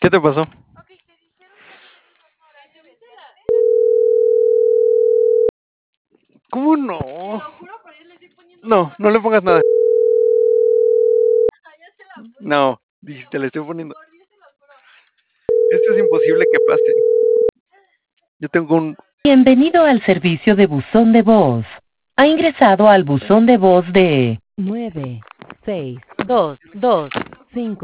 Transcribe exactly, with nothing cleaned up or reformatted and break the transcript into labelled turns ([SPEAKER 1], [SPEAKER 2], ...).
[SPEAKER 1] ¿Qué te pasó? ¿Cómo no? No, no le pongas nada. No, dijiste, le estoy poniendo. Esto es imposible que pase. Yo tengo un...
[SPEAKER 2] Bienvenido al servicio de buzón de voz. Ha ingresado al buzón de voz de nueve seis dos dos cinco